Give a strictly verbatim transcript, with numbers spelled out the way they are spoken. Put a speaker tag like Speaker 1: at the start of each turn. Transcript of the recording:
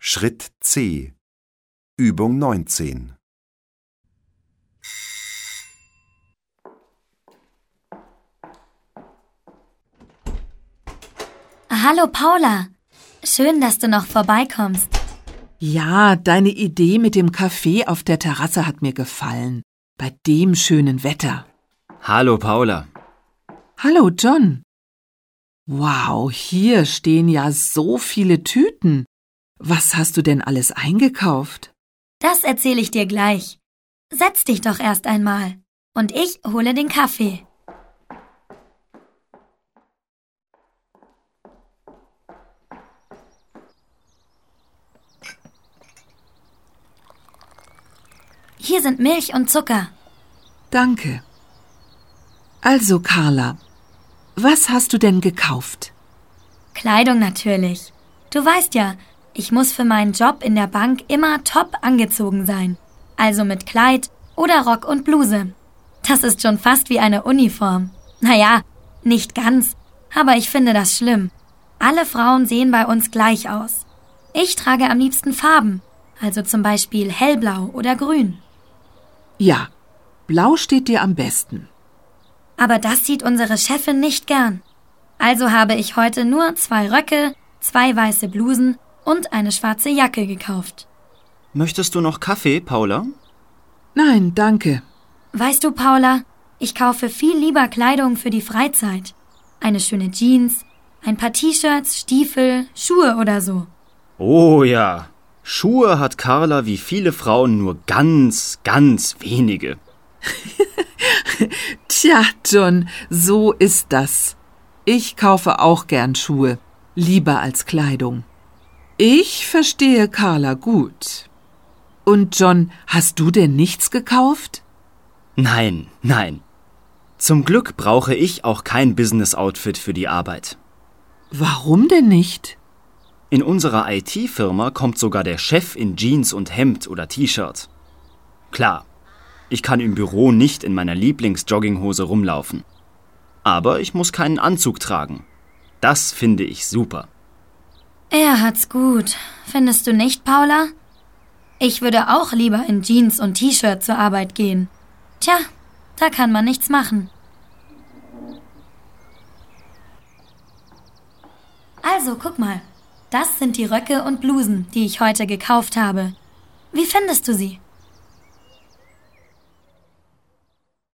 Speaker 1: Schritt C. Übung neunzehn.
Speaker 2: Hallo Paula, schön, dass du noch vorbeikommst.
Speaker 3: Ja, deine Idee mit dem Kaffee auf der Terrasse hat mir gefallen, bei dem schönen Wetter.
Speaker 4: Hallo Paula.
Speaker 3: Hallo John. Wow, hier stehen ja so viele Tüten. Was hast du denn alles eingekauft?
Speaker 2: Das erzähle ich dir gleich. Setz dich doch erst einmal und ich hole den Kaffee. Hier sind Milch und Zucker.
Speaker 3: Danke. Also, Carla, was hast du denn gekauft?
Speaker 2: Kleidung natürlich. Du weißt ja, ich muss für meinen Job in der Bank immer top angezogen sein. Also mit Kleid oder Rock und Bluse. Das ist schon fast wie eine Uniform. Naja, nicht ganz, aber ich finde das schlimm. Alle Frauen sehen bei uns gleich aus. Ich trage am liebsten Farben, also zum Beispiel hellblau oder grün.
Speaker 3: Ja, blau steht dir am besten.
Speaker 2: Aber das sieht unsere Chefin nicht gern. Also habe ich heute nur zwei Röcke, zwei weiße Blusen und eine schwarze Jacke gekauft.
Speaker 4: Möchtest du noch Kaffee, Paula?
Speaker 3: Nein, danke.
Speaker 2: Weißt du, Paula, ich kaufe viel lieber Kleidung für die Freizeit. Eine schöne Jeans, ein paar T-Shirts, Stiefel, Schuhe oder so.
Speaker 4: Oh ja, Schuhe hat Carla wie viele Frauen nur ganz, ganz wenige.
Speaker 3: Tja, John, so ist das. Ich kaufe auch gern Schuhe, lieber als Kleidung. Ich verstehe Carla gut. Und John, hast du denn nichts gekauft?
Speaker 4: Nein, nein. Zum Glück brauche ich auch kein Business-Outfit für die Arbeit.
Speaker 3: Warum denn nicht?
Speaker 4: In unserer I T-Firma kommt sogar der Chef in Jeans und Hemd oder T-Shirt. Klar, ich kann im Büro nicht in meiner Lieblings-Jogginghose rumlaufen. Aber ich muss keinen Anzug tragen. Das finde ich super.
Speaker 2: Er hat's gut. Findest du nicht, Paula? Ich würde auch lieber in Jeans und T-Shirt zur Arbeit gehen. Tja, da kann man nichts machen. Also, guck mal. Das sind die Röcke und Blusen, die ich heute gekauft habe. Wie findest du sie?